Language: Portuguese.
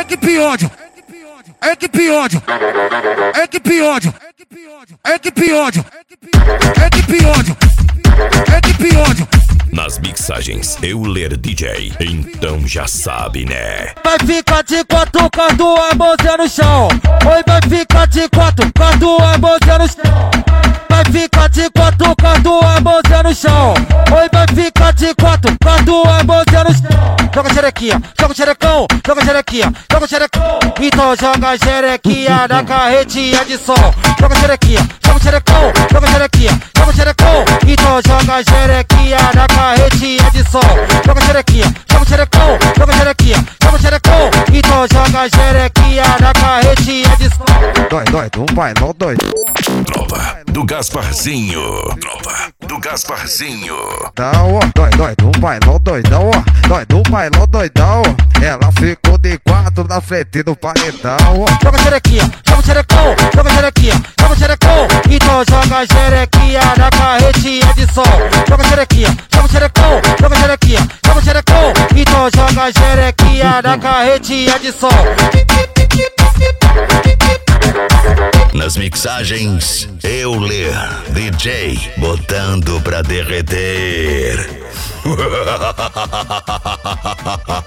equipe ódio, equipe ódio, equipe ódio, equipe ódio, equipe ódio, equipe ódio. Nas mixagens Euler DJ, então já sabe, né? Vai ficar de quatro com as duas mãozinhas no chão. Oi, vai ficar de quatro com as duas mãozinhas no chão. Vai ficar de quatro com as duas mãozinhas no chão. Oi, vai ficar de quatro com as duas mãozinhas no chão. Joga xerequinha, joga xerecão, joga xerequinha, joga xerecão. Então joga xerequinha na carretinha de som. Joga xerequinha, joga xerecão, joga xerequinha, joga xerecão. Então joga xerequinha na carretinha de som. Joga xerequinha, joga xerecão, joga xerequinha, joga xerecão. Então joga xerequinha na carretinha de som. Dói, do bailão doido. Tropa do Gasparzinho. Tropa do Gasparzinho. Dói, do bailão doidão, ó. Dói, do bailão doidão. Ela ficou de quatro na frente do paredão. Joga xerequinha, joga xerecão, joga xerequinha, joga xerecão. Então joga xerequinha na carretinha de som. Joga xerequinha, joga xerecão, joga xerequinha, joga xerecão. Então joga xerequinha na carretinha de som. Nas mixagens Euler DJ, botando pra derreter.